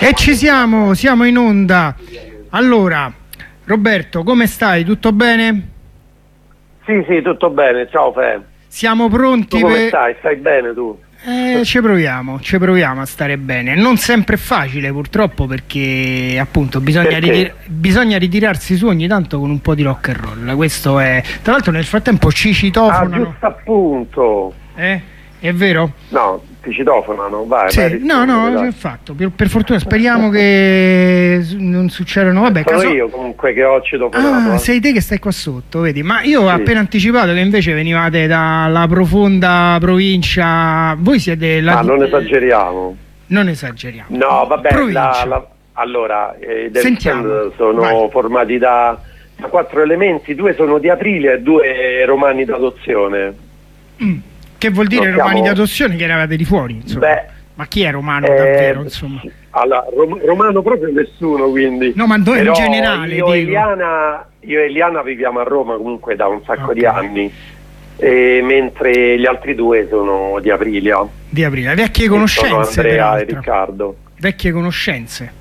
E siamo in onda. Allora, Roberto, come stai? Tutto bene? Sì, tutto bene. Ciao Fe. Siamo pronti. Tu come stai? Stai bene tu? Ci proviamo a stare bene. Non sempre è facile, purtroppo, perché appunto bisogna ritirarsi su ogni tanto con un po' di rock and roll. Questo è. Tra l'altro nel frattempo ci citofonano. Giusto appunto. È vero? No, ti citofonano, vai. Sì, no, è fatto. Per fortuna speriamo che non succedano. Vabbè, sono io comunque che ho citofonato. Sei te che stai qua sotto, vedi? Ma io ho appena anticipato che invece venivate dalla profonda provincia. Voi siete la. Non esageriamo. Non esageriamo. No, vabbè, allora i Devil sono formati da 4 elementi, 2 sono di Aprilia e 2 romani d'adozione. Che vuol dire romani d'adozione, che eravate di fuori, insomma. Ma chi è romano davvero, insomma? Allora, romano proprio nessuno, quindi. No, ma in generale. Io e Eliana viviamo a Roma comunque da un sacco di anni, mentre gli altri 2 sono di Aprilia. Di Aprilia, vecchie conoscenze. Sono Andrea e Riccardo. Vecchie conoscenze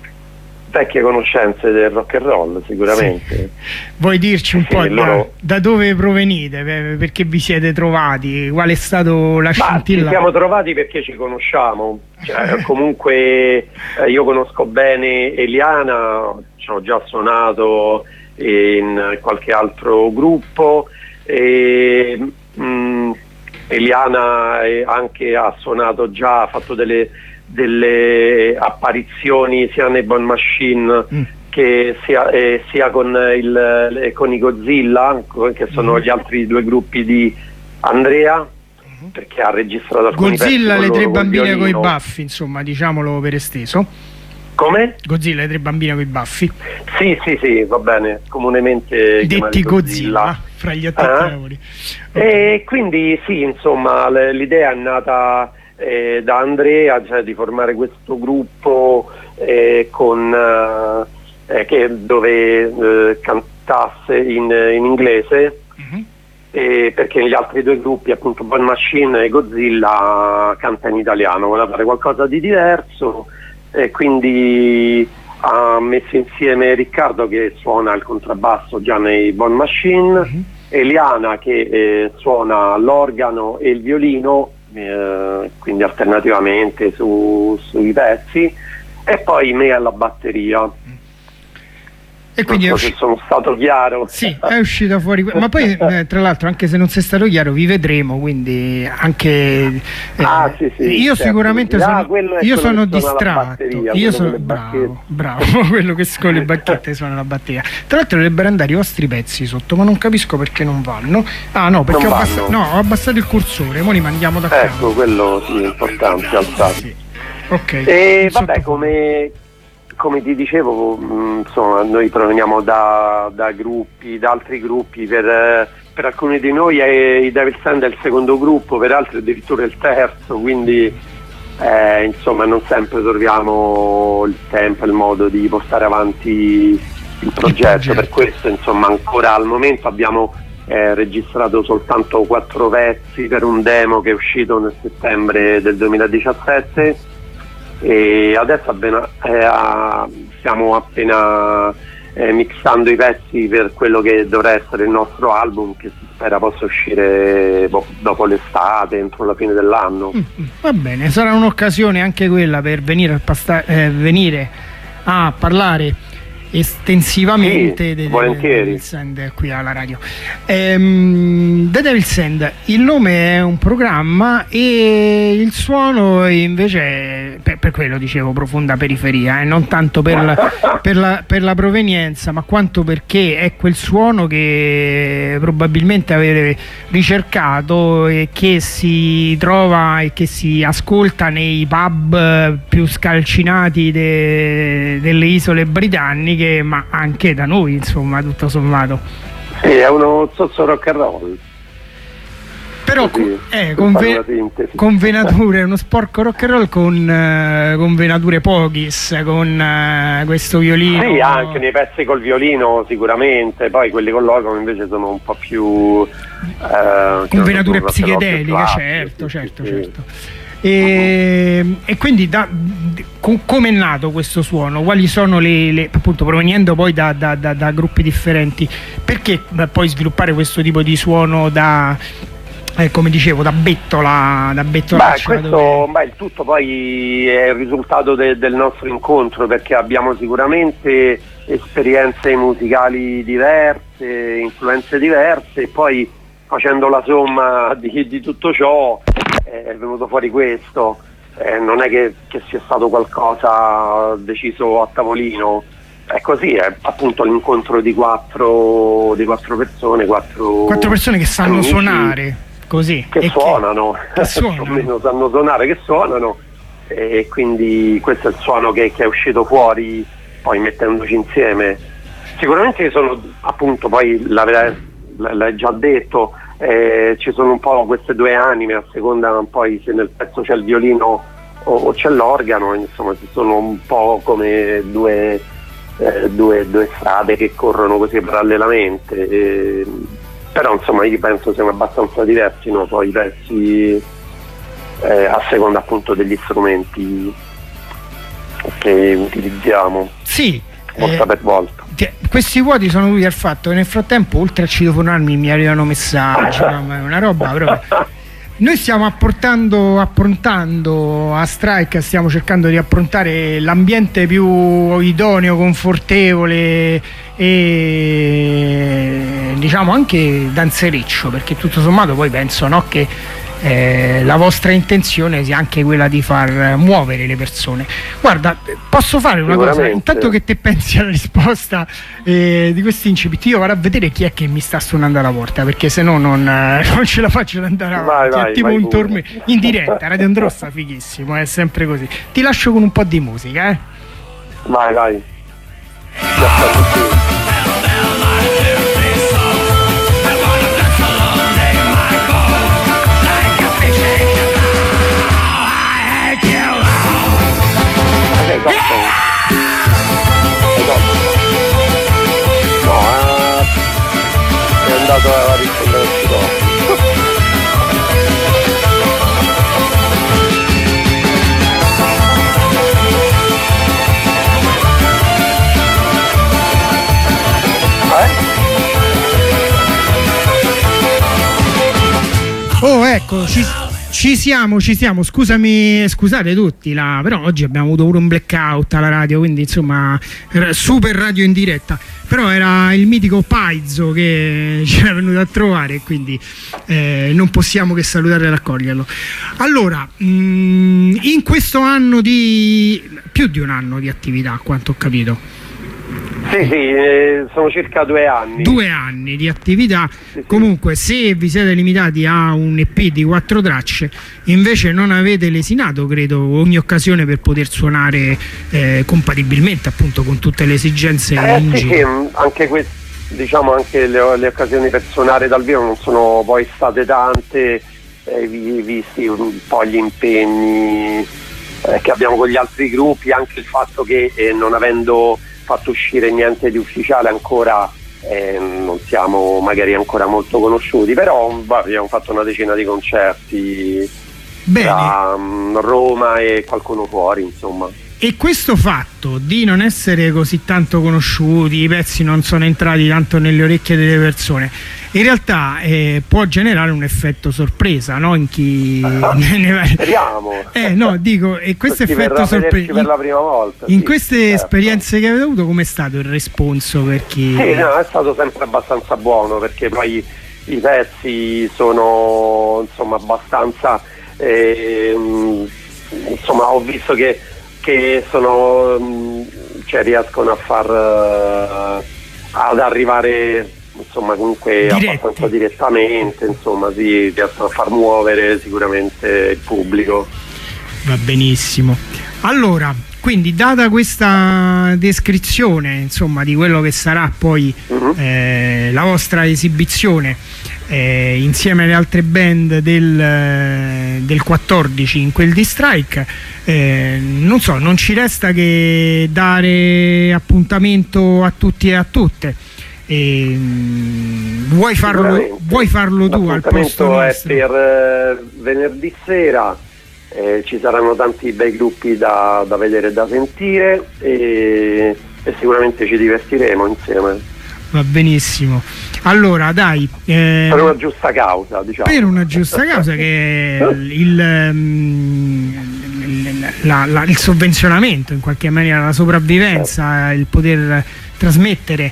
del rock and roll, sicuramente. Sì. Vuoi dirci un po' da dove provenite, perché vi siete trovati, qual è stato la scintilla? Ci siamo trovati perché ci conosciamo, comunque io conosco bene Eliana, ci ho già suonato in qualche altro gruppo, Eliana anche ha suonato già, ha fatto delle apparizioni sia nei Bon Machine che sia con i Godzilla, che sono gli altri 2 gruppi di Andrea, perché ha registrato alcuni Godzilla, le 3 bambine con i baffi, insomma, diciamolo per esteso. Come? Godzilla, le 3 bambine con i baffi. Sì, va bene, comunemente detti Godzilla fra gli attori lavori. E quindi sì, insomma, l'idea è nata da Andrea, cioè di formare questo gruppo dove cantasse in inglese, perché gli altri 2 gruppi, appunto Bon Machine e Godzilla, canta in italiano, voleva fare qualcosa di diverso, e quindi ha messo insieme Riccardo, che suona il contrabbasso già nei Bon Machine, Eliana che suona l'organo e il violino, quindi alternativamente sui pezzi, e poi me alla batteria. E quindi non so se sono stato chiaro. Sì, è uscita fuori. Ma poi tra l'altro, anche se non sei stato chiaro, vi vedremo, quindi anche sì, io certo. Sicuramente sono distratto. Io sono bravo quello che con le bacchette suona la batteria. Tra l'altro dovrebbero andare i vostri pezzi sotto, ma non capisco perché non vanno. No, perché ho abbassato il cursore, mo li mandiamo da qua. Ecco, quello sì, è importante alzare. Sì. Ok. E vabbè, come ti dicevo, insomma, noi proveniamo da altri gruppi, per alcuni di noi i Devil Send è il secondo gruppo, per altri addirittura il terzo, quindi insomma non sempre troviamo il tempo e il modo di portare avanti il progetto. Per questo, insomma, ancora al momento abbiamo registrato soltanto 4 pezzi per un demo che è uscito nel settembre del 2017, e adesso stiamo appena mixando i pezzi per quello che dovrà essere il nostro album, che si spera possa uscire dopo l'estate, entro la fine dell'anno. Va bene, sarà un'occasione anche quella per venire a parlare estensivamente The Devil Send qui alla radio. The Devil Send, il nome è un programma e il suono invece per quello dicevo profonda periferia, non tanto per la provenienza, ma quanto perché è quel suono che probabilmente avete ricercato e che si trova e che si ascolta nei pub più scalcinati delle isole britanniche, ma anche da noi, insomma, tutto sommato. Sì, è uno zozzo rock and roll. Però con venature, uno sporco rock and roll con venature Pogis, con questo violino. Sì, anche nei pezzi col violino sicuramente, poi quelli con l'organo invece sono un po' più con venature psichedeliche, certo. E quindi come è nato questo suono? Quali sono appunto, provenendo poi da gruppi differenti, perché poi sviluppare questo tipo di suono come dicevo, da bettola il tutto poi è il risultato del nostro incontro, perché abbiamo sicuramente esperienze musicali diverse, influenze diverse, e poi facendo la somma di tutto ciò è venuto fuori questo. Non è che sia stato qualcosa deciso a tavolino, è così, è appunto l'incontro di quattro persone, quattro persone che sanno suonare così, che suonano, più o meno sanno suonare, che suonano, e quindi questo è il suono che è uscito fuori poi mettendoci insieme. Sicuramente sono, appunto, poi l'hai già detto, ci sono un po' queste due anime, a seconda poi se nel pezzo c'è il violino o c'è l'organo, insomma ci sono un po' come due strade che corrono così parallelamente, però insomma io penso siano abbastanza diversi, no? Poi i pezzi a seconda appunto degli strumenti che utilizziamo, sì, volta per volta. Questi vuoti sono dovuti al fatto che nel frattempo, oltre a citofonarmi, mi arrivano messaggi, una roba proprio. Noi stiamo approntando a Strike, stiamo cercando di approntare l'ambiente più idoneo, confortevole e diciamo anche danzereccio, perché tutto sommato poi penso, no, che la vostra intenzione sia anche quella di far muovere le persone. Guarda, posso fare una cosa? Intanto che te pensi alla risposta di questo incipit, io vado a vedere chi è che mi sta suonando alla porta, perché se no non ce la faccio ad andare avanti. È tipo un torneo in diretta, Radio Androssa, fighissimo, è sempre così. Ti lascio con un po' di musica, vai. È andato a rispondere al citofono. Oh, ecco, ci siamo, scusate tutti, però oggi abbiamo avuto pure un blackout alla radio, quindi insomma super radio in diretta, però era il mitico Paizo che ci era venuto a trovare, quindi non possiamo che salutare e raccoglierlo. Allora, in questo anno più di un anno di attività, a quanto ho capito. Sì, sono circa 2 anni. 2 anni di attività. Sì. Comunque, se vi siete limitati a un EP di 4 tracce, invece non avete lesinato, credo, ogni occasione per poter suonare compatibilmente appunto con tutte le esigenze in giro. Sì, anche diciamo anche le occasioni per suonare dal vivo non sono poi state tante, visti un po' gli impegni che abbiamo con gli altri gruppi, anche il fatto che non avendo fatto uscire niente di ufficiale ancora, non siamo magari ancora molto conosciuti, però abbiamo fatto una decina di concerti tra Roma e qualcuno fuori, insomma. E questo fatto di non essere così tanto conosciuti, i pezzi non sono entrati tanto nelle orecchie delle persone, in realtà può generare un effetto sorpresa, no? In chi speriamo. No, dico, e questo effetto sorpresa per la prima volta. In queste esperienze che avete avuto, com'è stato il responso per chi? Sì, no, è stato sempre abbastanza buono, perché poi i pezzi sono insomma abbastanza insomma ho visto che sono riescono a far ad arrivare insomma comunque abbastanza direttamente, insomma riescono a far muovere sicuramente il pubblico. Va benissimo. Allora, quindi data questa descrizione insomma di quello che sarà poi la vostra esibizione insieme alle altre band del 14 in quel di Strike, non so, non ci resta che dare appuntamento a tutti e a tutte. Vuoi farlo tu al posto nostro? È per venerdì sera ci saranno tanti bei gruppi da vedere e da sentire e sicuramente ci divertiremo insieme. Va benissimo. Allora dai, per una giusta causa, diciamo. Per una giusta causa che è il sovvenzionamento, in qualche maniera la sopravvivenza, il poter trasmettere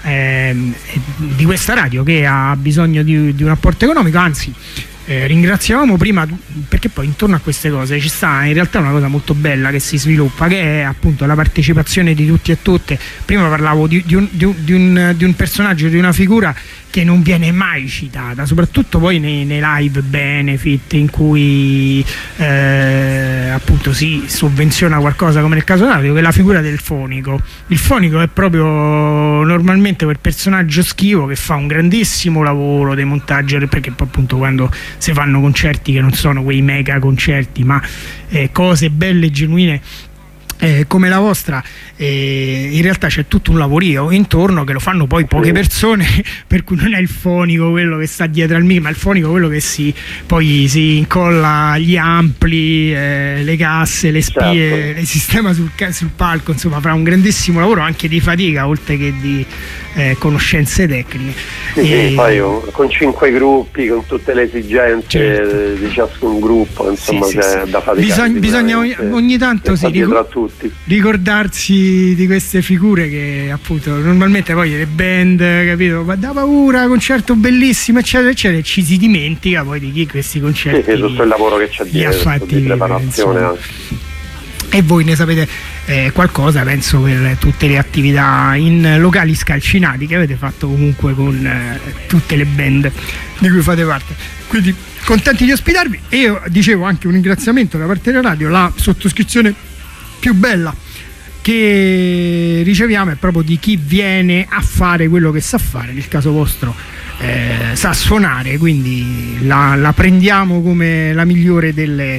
di questa radio che ha bisogno di un apporto economico. Anzi, ringraziavamo prima, perché poi intorno a queste cose ci sta in realtà una cosa molto bella che si sviluppa, che è appunto la partecipazione di tutti e tutte. Prima parlavo di un personaggio, di una figura che non viene mai citata, soprattutto poi nei live benefit in cui appunto si sovvenziona qualcosa, come nel caso radio, che è la figura del fonico. Il fonico è proprio normalmente quel personaggio schivo che fa un grandissimo lavoro dei montaggi, perché poi appunto quando si fanno concerti che non sono quei mega concerti ma cose belle e genuine come la vostra, in realtà c'è tutto un lavorio intorno che lo fanno poi poche persone, per cui non è il fonico quello che sta dietro al micro, ma il fonico quello che poi si incolla gli ampli, le casse, le spie, certo, le sistema sul palco, insomma fa un grandissimo lavoro anche di fatica oltre che di conoscenze tecniche. Sì, poi con 5 gruppi, con tutte le esigenze, certo, di ciascun gruppo, insomma c'è da faticare. Bisogna ogni tanto ricordarsi di queste figure che appunto normalmente poi le band, capito, ma da paura, concerto bellissimo eccetera eccetera, e ci si dimentica poi di chi questi concerti tutto il lavoro che c'è dietro di preparazione. E voi ne sapete qualcosa, penso, per tutte le attività in locali scalcinati che avete fatto comunque con tutte le band di cui fate parte, quindi contenti di ospitarvi. E io dicevo anche un ringraziamento da parte della radio, la sottoscrizione più bella che riceviamo è proprio di chi viene a fare quello che sa fare, nel caso vostro sa suonare, quindi la prendiamo come la migliore dei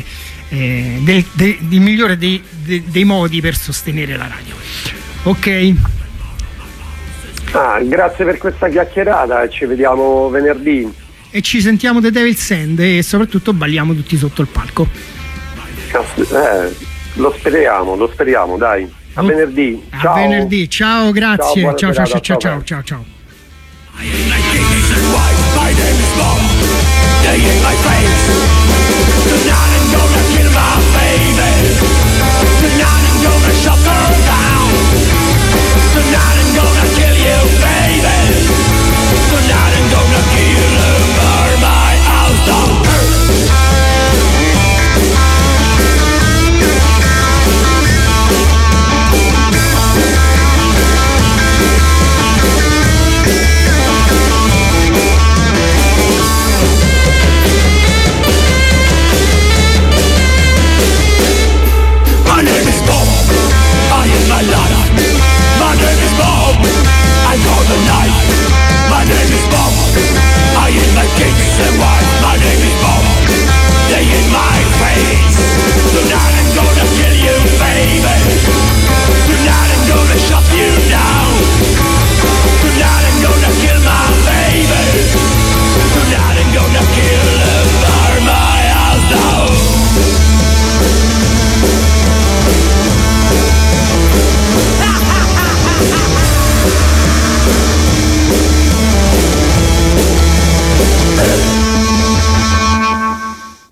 modi per sostenere la radio. Ok? Grazie per questa chiacchierata e ci vediamo venerdì. E ci sentiamo The Devil's End e soprattutto balliamo tutti sotto il palco. Lo speriamo, dai. A venerdì. Ciao. A venerdì. Ciao, grazie. Ciao. They ain't my friends. They're not in your